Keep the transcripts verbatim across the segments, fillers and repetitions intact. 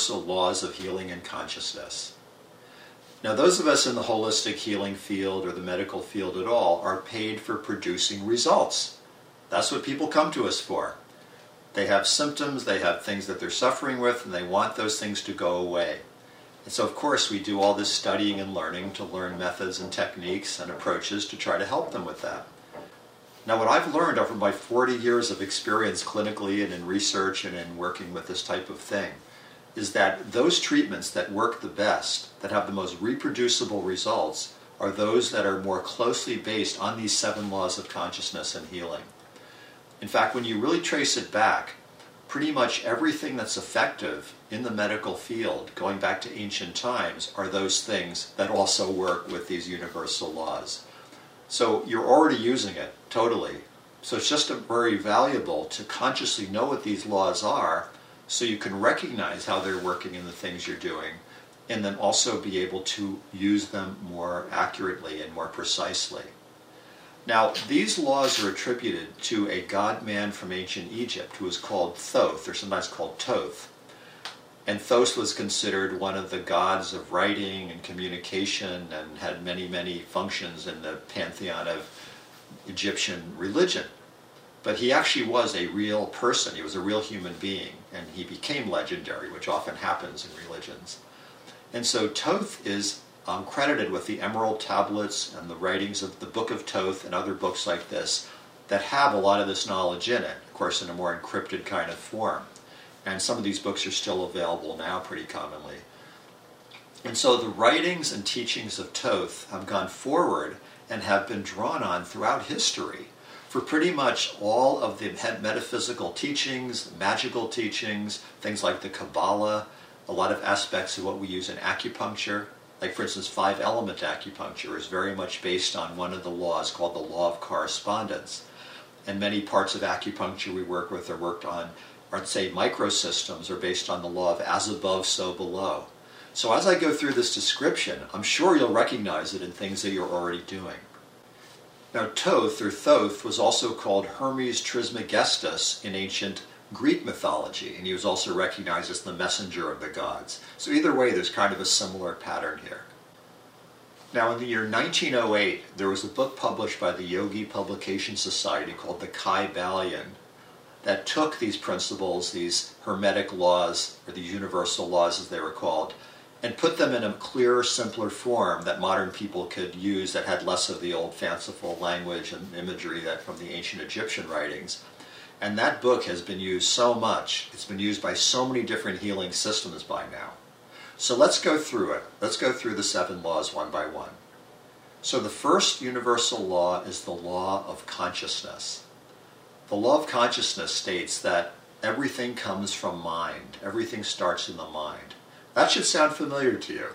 universal laws of healing and consciousness. Now, those of us in the holistic healing field or the medical field at all are paid for producing results. That's what people come to us for. They have symptoms, they have things that they're suffering with, and they want those things to go away. And so, of course, we do all this studying and learning to learn methods and techniques and approaches to try to help them with that. Now, what I've learned over my forty years of experience clinically and in research and in working with this type of thing is that those treatments that work the best, that have the most reproducible results, are those that are more closely based on these seven laws of consciousness and healing. In fact, when you really trace it back, pretty much everything that's effective in the medical field, going back to ancient times, are those things that also work with these universal laws. So you're already using it, totally. So it's just very valuable to consciously know what these laws are so you can recognize how they're working in the things you're doing, and then also be able to use them more accurately and more precisely. Now, these laws are attributed to a god-man from ancient Egypt who was called Thoth, or sometimes called Toth. And Thoth was considered one of the gods of writing and communication and had many, many functions in the pantheon of Egyptian religion. But he actually was a real person. He was a real human being, and he became legendary, which often happens in religions. And so Toth is um, credited with the Emerald Tablets and the writings of the Book of Toth and other books like this that have a lot of this knowledge in it, of course in a more encrypted kind of form. And some of these books are still available now pretty commonly. And so the writings and teachings of Toth have gone forward and have been drawn on throughout history for pretty much all of the metaphysical teachings, magical teachings, things like the Kabbalah, a lot of aspects of what we use in acupuncture. Like, for instance, five-element acupuncture is very much based on one of the laws called the law of correspondence. And many parts of acupuncture we work with are worked on, or say microsystems, are based on the law of as above, so below. So as I go through this description, I'm sure you'll recognize it in things that you're already doing. Now, Toth, or Thoth, was also called Hermes Trismegistus in ancient Greek mythology, and he was also recognized as the messenger of the gods. So either way, there's kind of a similar pattern here. Now, in the year nineteen oh eight, there was a book published by the Yogi Publication Society called the Kybalion that took these principles, these hermetic laws, or these universal laws as they were called, and put them in a clearer, simpler form that modern people could use that had less of the old fanciful language and imagery that from the ancient Egyptian writings. And that book has been used so much. It's been used by so many different healing systems by now. So let's go through it. Let's go through the seven laws one by one. So the first universal law is the law of consciousness. The law of consciousness states that everything comes from mind. Everything starts in the mind. That should sound familiar to you.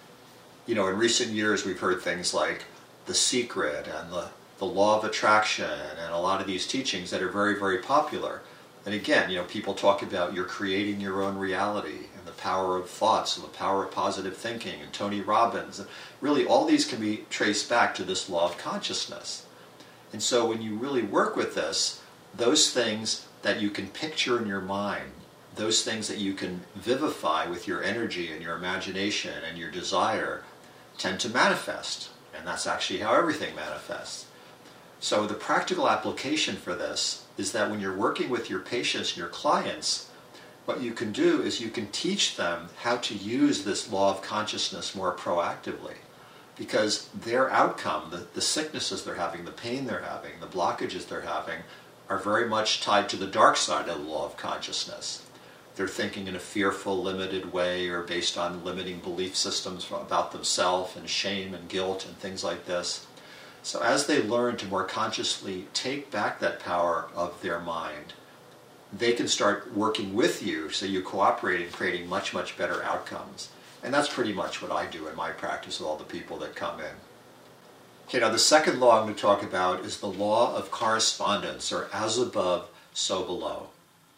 You know, in recent years we've heard things like The Secret and the, the Law of Attraction and a lot of these teachings that are very, very popular. And again, you know, people talk about you're creating your own reality and the power of thoughts and the power of positive thinking and Tony Robbins. And really all these can be traced back to this law of consciousness. And so when you really work with this, those things that you can picture in your mind, those things that you can vivify with your energy and your imagination and your desire tend to manifest. And that's actually how everything manifests. So the practical application for this is that when you're working with your patients and your clients, what you can do is you can teach them how to use this law of consciousness more proactively. Because their outcome, the, the sicknesses they're having, the pain they're having, the blockages they're having, are very much tied to the dark side of the law of consciousness. They're thinking in a fearful, limited way or based on limiting belief systems about themselves and shame and guilt and things like this. So as they learn to more consciously take back that power of their mind, they can start working with you so you cooperate in creating much, much better outcomes. And that's pretty much what I do in my practice with all the people that come in. Okay, now the second law I'm going to talk about is the law of correspondence, or as above, so below.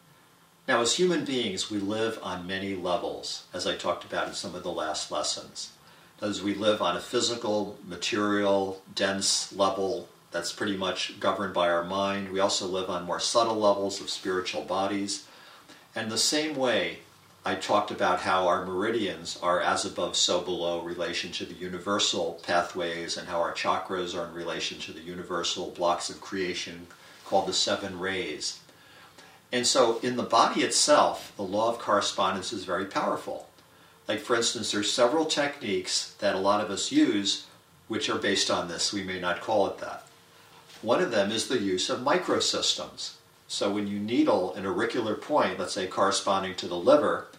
Now, as human beings, we live on many levels, as I talked about in some of the last lessons. As we live on a physical, material, dense level that's pretty much governed by our mind. We also live on more subtle levels of spiritual bodies. And the same way, I talked about how our meridians are as above, so below relation to the universal pathways, and how our chakras are in relation to the universal blocks of creation called the seven rays. And so in the body itself, the law of correspondence is very powerful. Like, for instance, there's several techniques that a lot of us use which are based on this. We may not call it that. One of them is the use of microsystems. So when you needle an auricular point, let's say corresponding to the liver,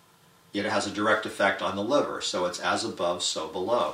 it has a direct effect on the liver. So it's as above, so below.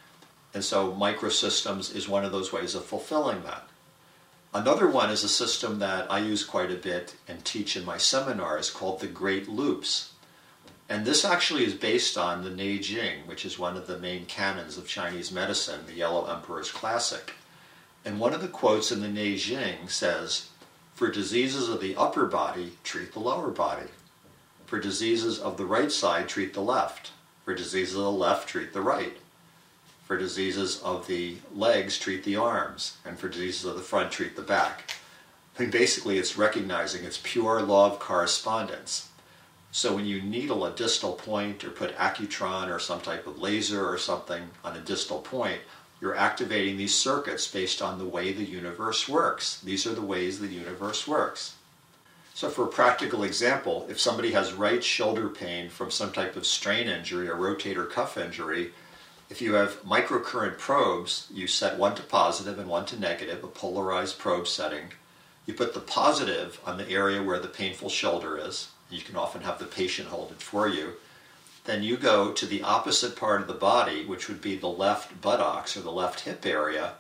And so microsystems is one of those ways of fulfilling that. Another one is a system that I use quite a bit and teach in my seminars called the Great Loops. And this actually is based on the Neijing, which is one of the main canons of Chinese medicine, the Yellow Emperor's Classic. And one of the quotes in the Neijing says, "For diseases of the upper body, treat the lower body. For diseases of the right side, treat the left. For diseases of the left, treat the right. For diseases of the legs, treat the arms. And for diseases of the front, treat the back." I mean, basically, it's recognizing it's pure law of correspondence. So when you needle a distal point or put Accutron or some type of laser or something on a distal point, you're activating these circuits based on the way the universe works. These are the ways the universe works. So for a practical example, if somebody has right shoulder pain from some type of strain injury or rotator cuff injury, if you have microcurrent probes, you set one to positive and one to negative, a polarized probe setting. You put the positive on the area where the painful shoulder is. You can often have the patient hold it for you. Then you go to the opposite part of the body, which would be the left buttocks or the left hip area,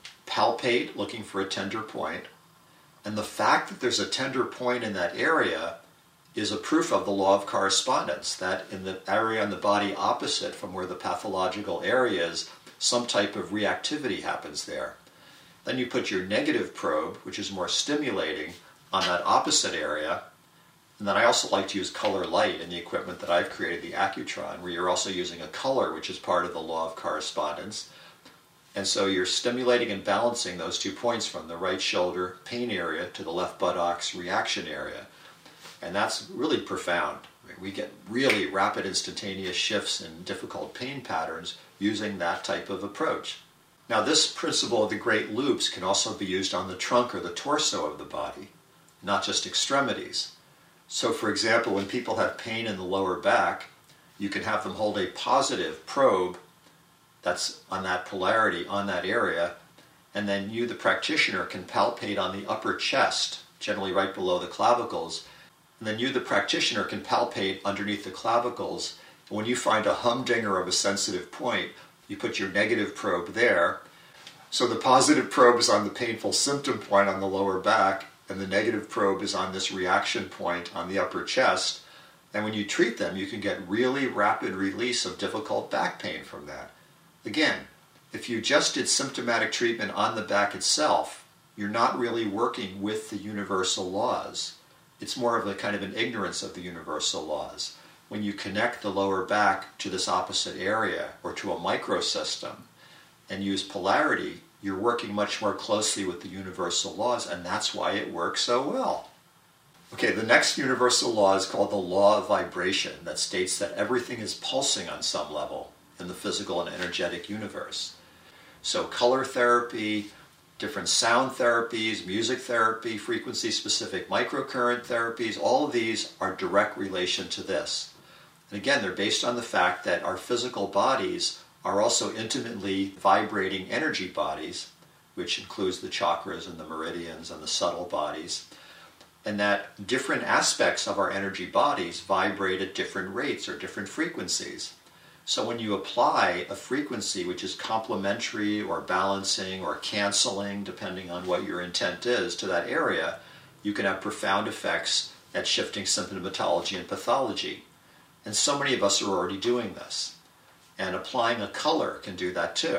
palpate looking for a tender point. And the fact that there's a tender point in that area is a proof of the law of correspondence, that in the area on the body opposite from where the pathological area is, some type of reactivity happens there. Then you put your negative probe, which is more stimulating, on that opposite area. And then I also like to use color light in the equipment that I've created, the Accutron, where you're also using a color, which is part of the law of correspondence. And so you're stimulating and balancing those two points from the right shoulder pain area to the left buttocks reaction area. And that's really profound. I mean, we get really rapid instantaneous shifts in difficult pain patterns using that type of approach. Now, this principle of the Great Loops can also be used on the trunk or the torso of the body, not just extremities. So, for example, when people have pain in the lower back, you can have them hold a positive probe that's on that polarity, on that area, and then you, the practitioner, can palpate on the upper chest, generally right below the clavicles, and then you, the practitioner, can palpate underneath the clavicles. And when you find a humdinger of a sensitive point, you put your negative probe there. So the positive probe is on the painful symptom point on the lower back, and the negative probe is on this reaction point on the upper chest. And when you treat them, you can get really rapid release of difficult back pain from that. Again, if you just did symptomatic treatment on the back itself, you're not really working with the universal laws. It's more of a kind of an ignorance of the universal laws. When you connect the lower back to this opposite area or to a microsystem and use polarity, you're working much more closely with the universal laws, and that's why it works so well. Okay, the next universal law is called the law of vibration, that states that everything is pulsing on some level in the physical and energetic universe. So color therapy, different sound therapies, music therapy, frequency-specific microcurrent therapies, all of these are direct relation to this. And again, they're based on the fact that our physical bodies are also intimately vibrating energy bodies, which includes the chakras and the meridians and the subtle bodies, and that different aspects of our energy bodies vibrate at different rates or different frequencies. So when you apply a frequency which is complementary or balancing or canceling, depending on what your intent is, to that area, you can have profound effects at shifting symptomatology and pathology. And so many of us are already doing this. And applying a color can do that too.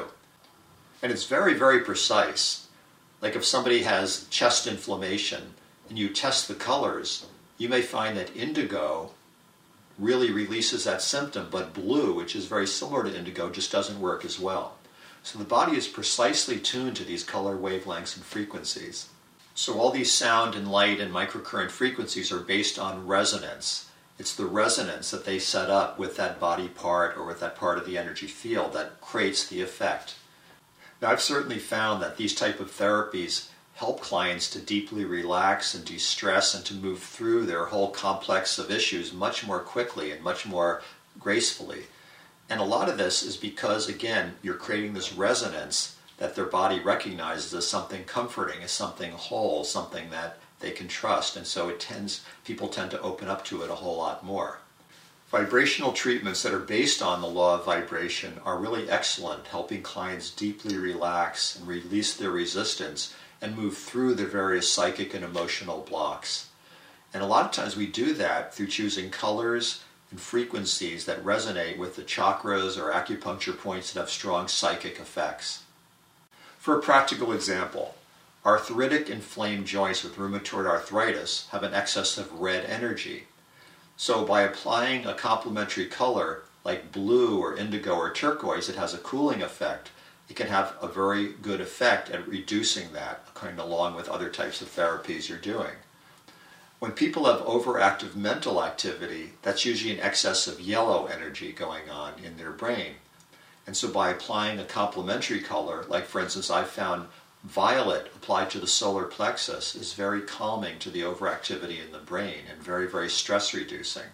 And it's very, very precise. Like if somebody has chest inflammation and you test the colors, you may find that indigo really releases that symptom, but blue, which is very similar to indigo, just doesn't work as well. So the body is precisely tuned to these color wavelengths and frequencies. So all these sound and light and microcurrent frequencies are based on resonance. It's the resonance that they set up with that body part or with that part of the energy field that creates the effect. Now, I've certainly found that these type of therapies help clients to deeply relax and de-stress and to move through their whole complex of issues much more quickly and much more gracefully. And a lot of this is because, again, you're creating this resonance that their body recognizes as something comforting, as something whole, something that they can trust, and so it tends, people tend to open up to it a whole lot more. Vibrational treatments that are based on the law of vibration are really excellent, helping clients deeply relax and release their resistance and move through the various psychic and emotional blocks. And a lot of times we do that through choosing colors and frequencies that resonate with the chakras or acupuncture points that have strong psychic effects. For a practical example, arthritic inflamed joints with rheumatoid arthritis have an excess of red energy. So by applying a complementary color like blue or indigo or turquoise, it has a cooling effect. It can have a very good effect at reducing that, going along with other types of therapies you're doing. When people have overactive mental activity, that's usually an excess of yellow energy going on in their brain. And so by applying a complementary color, like for instance I found violet applied to the solar plexus is very calming to the overactivity in the brain and very, very stress reducing.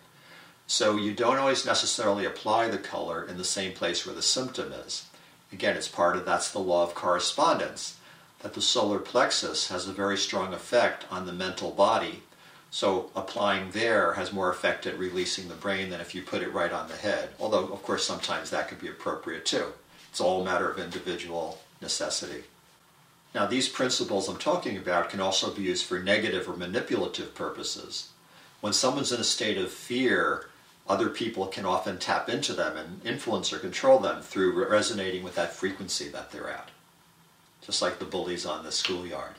So you don't always necessarily apply the color in the same place where the symptom is. Again, it's part of, that's the law of correspondence, that the solar plexus has a very strong effect on the mental body. So applying there has more effect at releasing the brain than if you put it right on the head. Although, of course, sometimes that could be appropriate too. It's all a matter of individual necessity. Now, these principles I'm talking about can also be used for negative or manipulative purposes. When someone's in a state of fear, other people can often tap into them and influence or control them through resonating with that frequency that they're at. Just like the bullies on the schoolyard.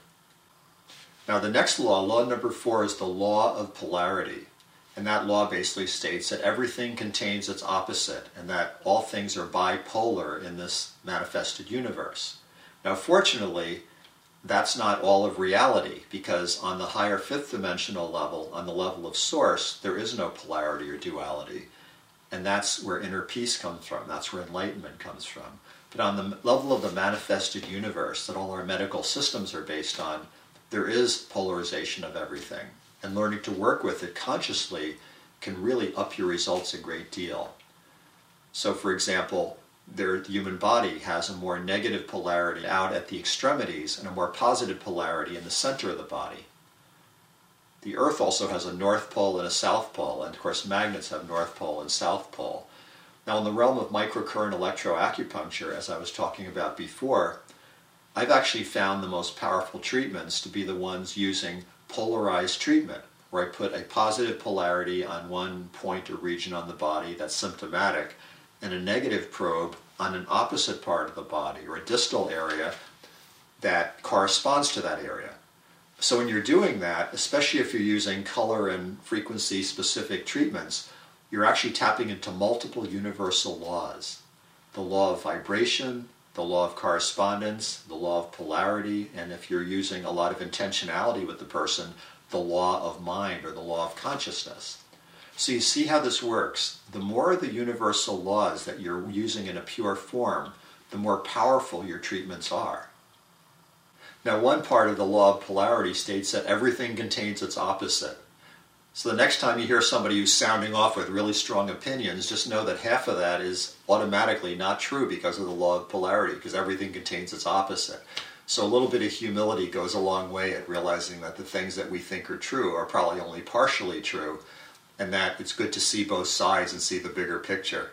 Now, the next law, law number four, is the law of polarity. And that law basically states that everything contains its opposite and that all things are bipolar in this manifested universe. Now, fortunately, that's not all of reality, because on the higher fifth dimensional level, on the level of source, there is no polarity or duality. And that's where inner peace comes from. That's where enlightenment comes from. But on the level of the manifested universe that all our medical systems are based on, there is polarization of everything. And learning to work with it consciously can really up your results a great deal. So, for example, Their, the human body has a more negative polarity out at the extremities and a more positive polarity in the center of the body. The Earth also has a North Pole and a South Pole, and of course magnets have North Pole and South Pole. Now, in the realm of microcurrent electroacupuncture, as I was talking about before, I've actually found the most powerful treatments to be the ones using polarized treatment, where I put a positive polarity on one point or region on the body that's symptomatic, and a negative probe on an opposite part of the body or a distal area that corresponds to that area. So when you're doing that, especially if you're using color and frequency specific treatments, you're actually tapping into multiple universal laws. The law of vibration, the law of correspondence, the law of polarity, and if you're using a lot of intentionality with the person, the law of mind or the law of consciousness. So you see how this works. The more the universal laws that you're using in a pure form, the more powerful your treatments are. Now, one part of the law of polarity states that everything contains its opposite. So the next time you hear somebody who's sounding off with really strong opinions, just know that half of that is automatically not true because of the law of polarity, because everything contains its opposite. So a little bit of humility goes a long way at realizing that the things that we think are true are probably only partially true, and that it's good to see both sides and see the bigger picture.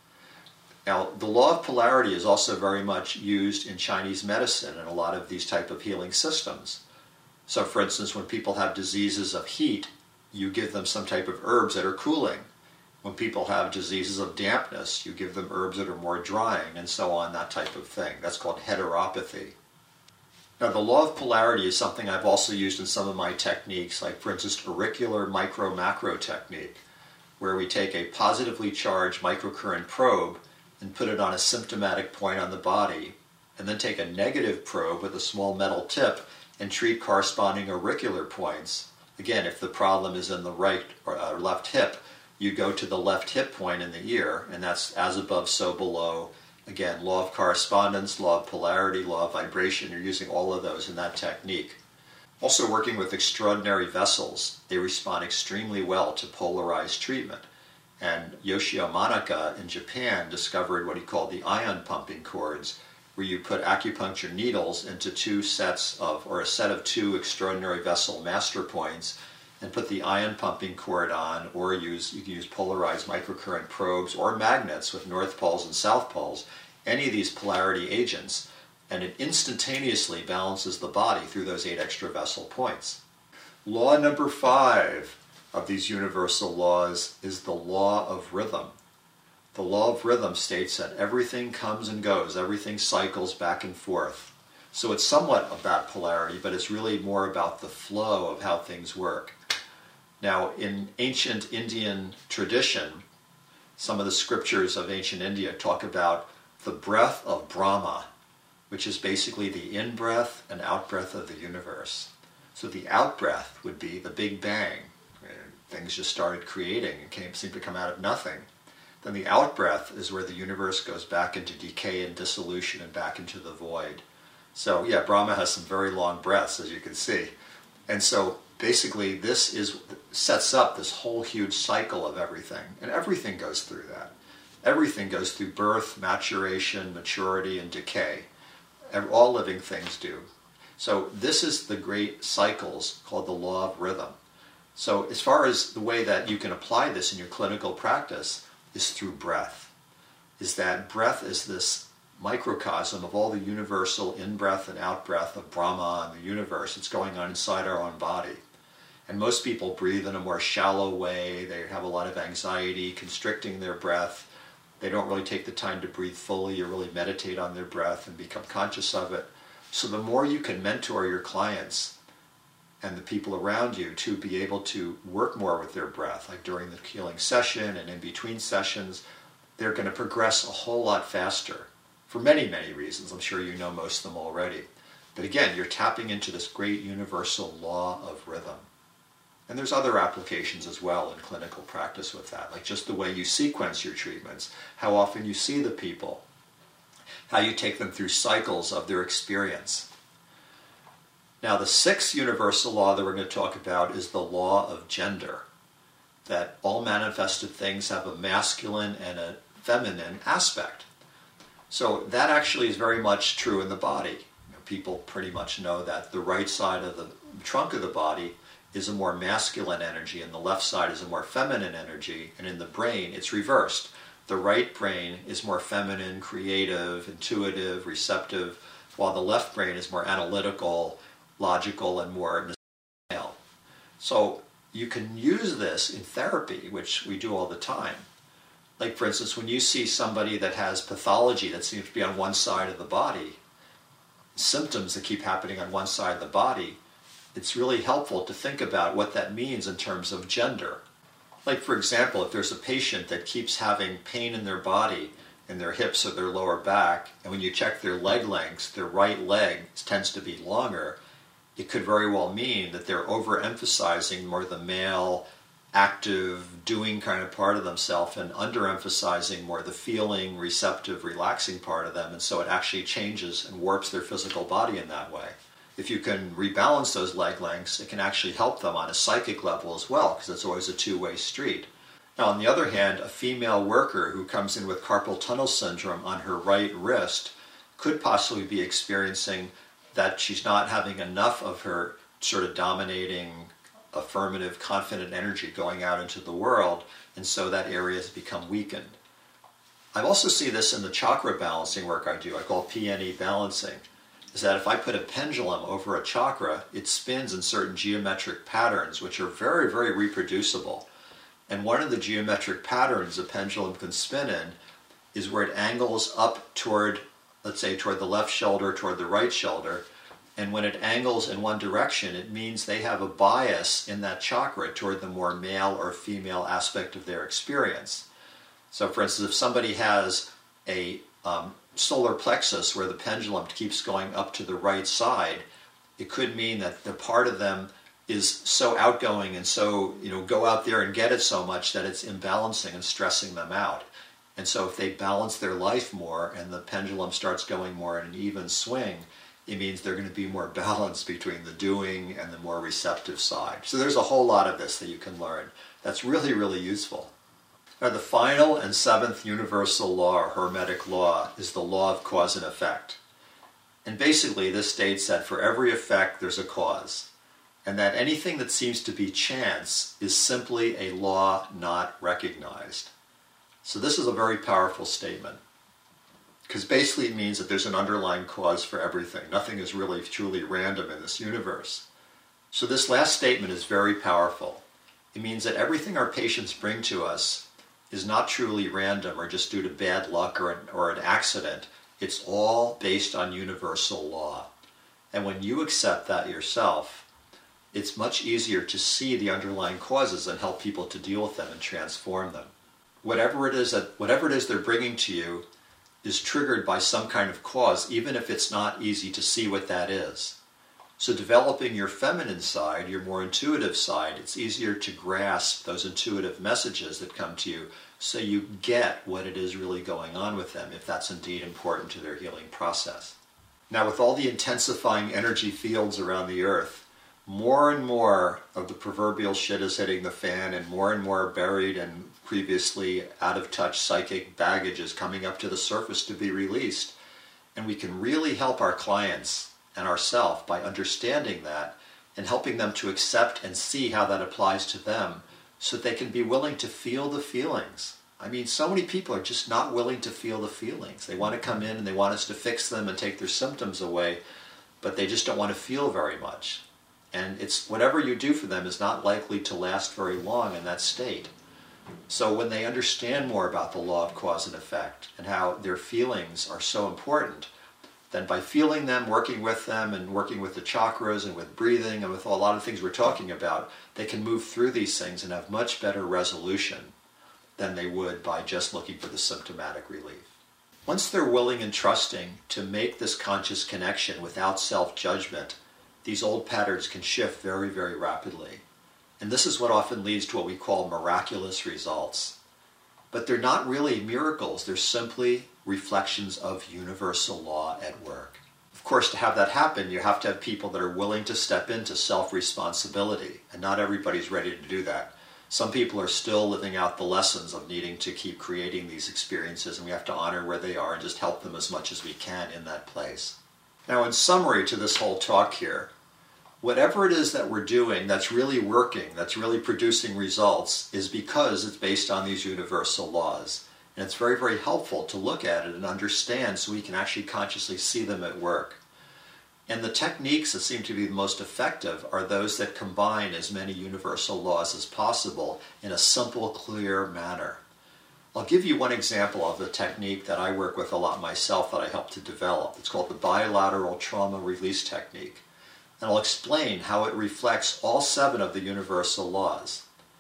Now, the law of polarity is also very much used in Chinese medicine and a lot of these type of healing systems. So, for instance, when people have diseases of heat, you give them some type of herbs that are cooling. When people have diseases of dampness, you give them herbs that are more drying, and so on, that type of thing. That's called heteropathy. Now, the law of polarity is something I've also used in some of my techniques, like, for instance, auricular micro-macro technique, where we take a positively charged microcurrent probe and put it on a symptomatic point on the body, and then take a negative probe with a small metal tip and treat corresponding auricular points. Again, if the problem is in the right or uh, left hip, you go to the left hip point in the ear, and that's as above, so below. Again, law of correspondence, law of polarity, law of vibration. You're using all of those in that technique. Also working with extraordinary vessels, they respond extremely well to polarized treatment. And Yoshio Manaka in Japan discovered what he called the ion pumping cords, where you put acupuncture needles into two sets of, or a set of two extraordinary vessel master points, and put the ion pumping cord on, or use you can use polarized microcurrent probes or magnets with north poles and south poles, any of these polarity agents, and it instantaneously balances the body through those eight extra vessel points. Law number five of these universal laws is the law of rhythm. The law of rhythm states that everything comes and goes, everything cycles back and forth. So it's somewhat about polarity, but it's really more about the flow of how things work. Now, in ancient Indian tradition, some of the scriptures of ancient India talk about the breath of Brahma, which is basically the in-breath and out-breath of the universe. So the out-breath would be the Big Bang. Things just started creating and came, seemed to come out of nothing. Then the out-breath is where the universe goes back into decay and dissolution and back into the void. So yeah, Brahma has some very long breaths, as you can see. And so basically this is sets up this whole huge cycle of everything. And everything goes through that. Everything goes through birth, maturation, maturity, and decay. All living things do. So this is the great cycles called the law of rhythm. So as far as the way that you can apply this in your clinical practice is through breath. Is that breath is this microcosm of all the universal in-breath and out-breath of Brahma and the universe. It's going on inside our own body. And most people breathe in a more shallow way. They have a lot of anxiety, constricting their breath. They don't really take the time to breathe fully or really meditate on their breath and become conscious of it. So the more you can mentor your clients and the people around you to be able to work more with their breath, like during the healing session and in between sessions, they're going to progress a whole lot faster for many, many reasons. I'm sure you know most of them already. But again, you're tapping into this great universal law of rhythm. And there's other applications as well in clinical practice with that, like just the way you sequence your treatments, how often you see the people, how you take them through cycles of their experience. Now, the sixth universal law that we're going to talk about is the law of gender, that all manifested things have a masculine and a feminine aspect. So that actually is very much true in the body. You know, people pretty much know that the right side of the trunk of the body is a more masculine energy and the left side is a more feminine energy, and in the brain it's reversed. The right brain is more feminine, creative, intuitive, receptive, while the left brain is more analytical, logical, and more male. So you can use this in therapy, which we do all the time. Like, for instance, when you see somebody that has pathology that seems to be on one side of the body, symptoms that keep happening on one side of the body, it's really helpful to think about what that means in terms of gender. Like, for example, if there's a patient that keeps having pain in their body, in their hips or their lower back, and when you check their leg lengths, their right leg tends to be longer, it could very well mean that they're overemphasizing more the male, active, doing kind of part of themselves and underemphasizing more the feeling, receptive, relaxing part of them, and so it actually changes and warps their physical body in that way. If you can rebalance those leg lengths, it can actually help them on a psychic level as well, because it's always a two-way street. Now, on the other hand, a female worker who comes in with carpal tunnel syndrome on her right wrist could possibly be experiencing that she's not having enough of her sort of dominating, affirmative, confident energy going out into the world, and so that area has become weakened. I also see this in the chakra balancing work I do. I call P N E balancing. Is that if I put a pendulum over a chakra, it spins in certain geometric patterns, which are very, very reproducible. And one of the geometric patterns a pendulum can spin in is where it angles up toward, let's say, toward the left shoulder, toward the right shoulder. And when it angles in one direction, it means they have a bias in that chakra toward the more male or female aspect of their experience. So, for instance, if somebody has a um, solar plexus where the pendulum keeps going up to the right side, it could mean that the part of them is so outgoing and so, you know, go out there and get it so much that it's imbalancing and stressing them out. And so if they balance their life more and the pendulum starts going more in an even swing, it means they're going to be more balanced between the doing and the more receptive side. So there's a whole lot of this that you can learn that's really, really useful. Now, the final and seventh universal law, or Hermetic law, is the law of cause and effect. And basically this states that for every effect there's a cause, and that anything that seems to be chance is simply a law not recognized. So this is a very powerful statement, because basically it means that there's an underlying cause for everything. Nothing is really truly random in this universe. So this last statement is very powerful. It means that everything our patients bring to us is not truly random or just due to bad luck or an, or an accident. It's all based on universal law. And when you accept that yourself, it's much easier to see the underlying causes and help people to deal with them and transform them. Whatever it is that whatever it is they're bringing to you is triggered by some kind of cause, even if it's not easy to see what that is. So developing your feminine side, your more intuitive side, it's easier to grasp those intuitive messages that come to you so you get what it is really going on with them, if that's indeed important to their healing process. Now, with all the intensifying energy fields around the earth, more and more of the proverbial shit is hitting the fan, and more and more buried and previously out-of-touch psychic baggage is coming up to the surface to be released. And we can really help our clients and ourselves by understanding that and helping them to accept and see how that applies to them so that they can be willing to feel the feelings. I mean, so many people are just not willing to feel the feelings. They want to come in and they want us to fix them and take their symptoms away, but they just don't want to feel very much. And it's whatever you do for them is not likely to last very long in that state. So when they understand more about the law of cause and effect and how their feelings are so important, then by feeling them, working with them, and working with the chakras and with breathing and with a lot of things we're talking about, they can move through these things and have much better resolution than they would by just looking for the symptomatic relief. Once they're willing and trusting to make this conscious connection without self-judgment, these old patterns can shift very, very rapidly. And this is what often leads to what we call miraculous results. But they're not really miracles, they're simply reflections of universal law at work. Of course, to have that happen, you have to have people that are willing to step into self-responsibility, and not everybody's ready to do that. Some people are still living out the lessons of needing to keep creating these experiences, and we have to honor where they are and just help them as much as we can in that place. Now, in summary to this whole talk here, whatever it is that we're doing that's really working, that's really producing results, is because it's based on these universal laws. And it's very, very helpful to look at it and understand so we can actually consciously see them at work. And the techniques that seem to be the most effective are those that combine as many universal laws as possible in a simple, clear manner. I'll give you one example of the technique that I work with a lot myself that I help to develop. It's called the bilateral trauma release technique. And I'll explain how it reflects all seven of the universal laws.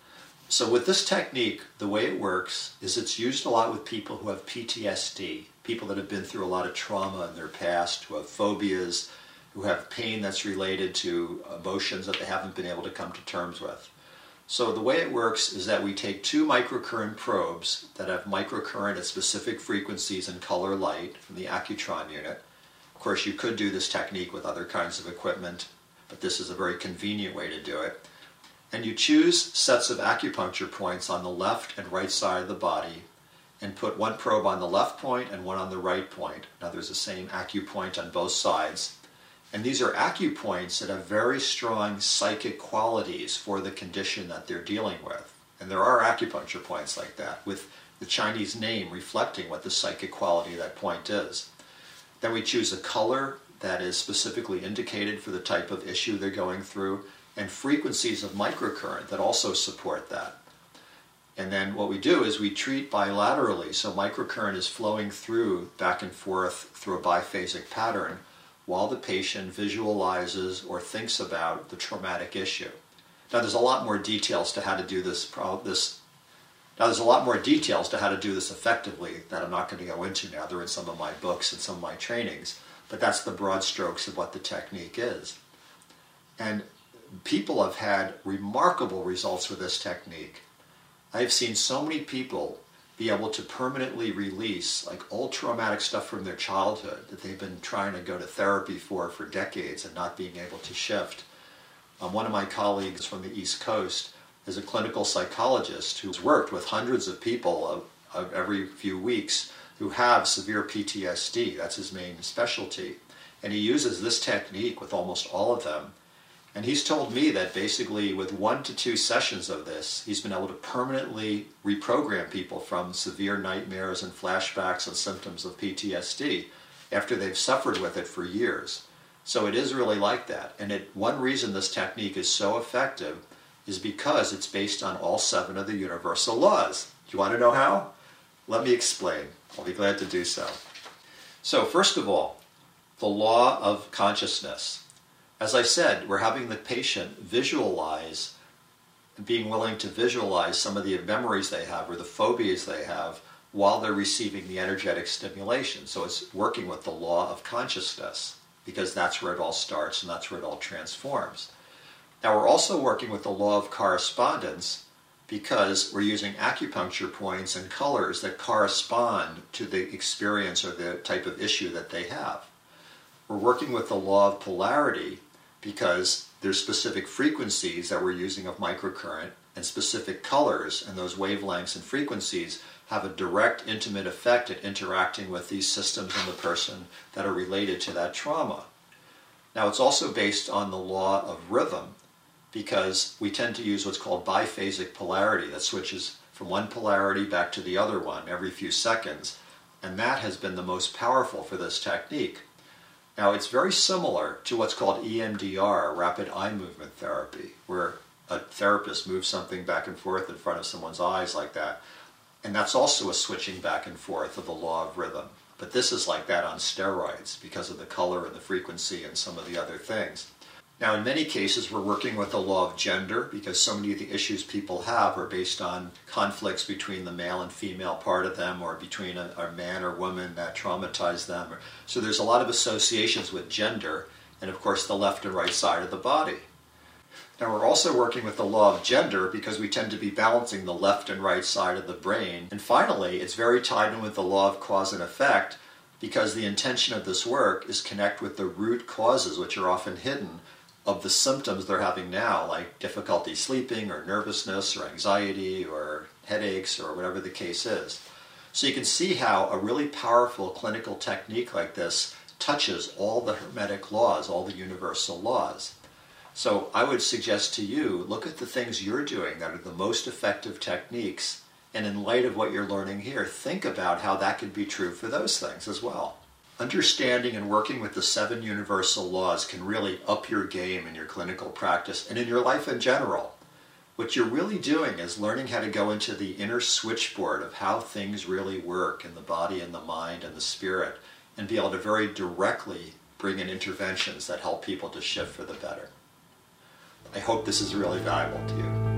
So with this technique, the way it works is it's used a lot with people who have P T S D, people that have been through a lot of trauma in their past, who have phobias, who have pain that's related to emotions that they haven't been able to come to terms with. So the way it works is that we take two microcurrent probes that have microcurrent at specific frequencies and color light from the Accutron unit. Of course, you could do this technique with other kinds of equipment, but this is a very convenient way to do it. And you choose sets of acupuncture points on the left and right side of the body and put one probe on the left point and one on the right point. Now there's the same acupoint on both sides. And these are acupoints that have very strong psychic qualities for the condition that they're dealing with. And there are acupuncture points like that, with the Chinese name reflecting what the psychic quality of that point is. Then we choose a color that is specifically indicated for the type of issue they're going through, and frequencies of microcurrent that also support that. And then what we do is we treat bilaterally, so microcurrent is flowing through back and forth through a biphasic pattern while the patient visualizes or thinks about the traumatic issue. Now there's a lot more details to how to do this. this now there's a lot more details to how to do this effectively that I'm not going to go into now. They're in some of my books and some of my trainings, but that's the broad strokes of what the technique is. And people have had remarkable results with this technique. I've seen so many people be able to permanently release like old traumatic stuff from their childhood that they've been trying to go to therapy for for decades and not being able to shift. Um, one of my colleagues from the East Coast is a clinical psychologist who's worked with hundreds of people of, of every few weeks who have severe P T S D. That's his main specialty. And he uses this technique with almost all of them. And he's told me that basically with one to two sessions of this, he's been able to permanently reprogram people from severe nightmares and flashbacks and symptoms of P T S D after they've suffered with it for years. So it is really like that. And it, one reason this technique is so effective is because it's based on all seven of the universal laws. Do you want to know how? Let me explain. I'll be glad to do so. So first of all, the law of consciousness. As I said, we're having the patient visualize, being willing to visualize some of the memories they have or the phobias they have while they're receiving the energetic stimulation. So it's working with the law of consciousness because that's where it all starts and that's where it all transforms. Now we're also working with the law of correspondence because we're using acupuncture points and colors that correspond to the experience or the type of issue that they have. We're working with the law of polarity because there's specific frequencies that we're using of microcurrent and specific colors, and those wavelengths and frequencies have a direct, intimate effect at interacting with these systems in the person that are related to that trauma. Now it's also based on the law of rhythm because we tend to use what's called biphasic polarity that switches from one polarity back to the other one every few seconds, and that has been the most powerful for this technique. Now, it's very similar to what's called E M D R, rapid eye movement therapy, where a therapist moves something back and forth in front of someone's eyes like that. And that's also a switching back and forth of the law of rhythm. But this is like that on steroids because of the color and the frequency and some of the other things. Now, in many cases, we're working with the law of gender because so many of the issues people have are based on conflicts between the male and female part of them or between a, a man or woman that traumatized them. So there's a lot of associations with gender and, of course, the left and right side of the body. Now, we're also working with the law of gender because we tend to be balancing the left and right side of the brain. And finally, it's very tied in with the law of cause and effect because the intention of this work is connect with the root causes, which are often hidden, of the symptoms they're having now, like difficulty sleeping or nervousness or anxiety or headaches or whatever the case is. So you can see how a really powerful clinical technique like this touches all the Hermetic laws, all the universal laws. So I would suggest to you, look at the things you're doing that are the most effective techniques, and in light of what you're learning here, think about how that could be true for those things as well. Understanding and working with the seven universal laws can really up your game in your clinical practice and in your life in general. What you're really doing is learning how to go into the inner switchboard of how things really work in the body and the mind and the spirit and be able to very directly bring in interventions that help people to shift for the better. I hope this is really valuable to you.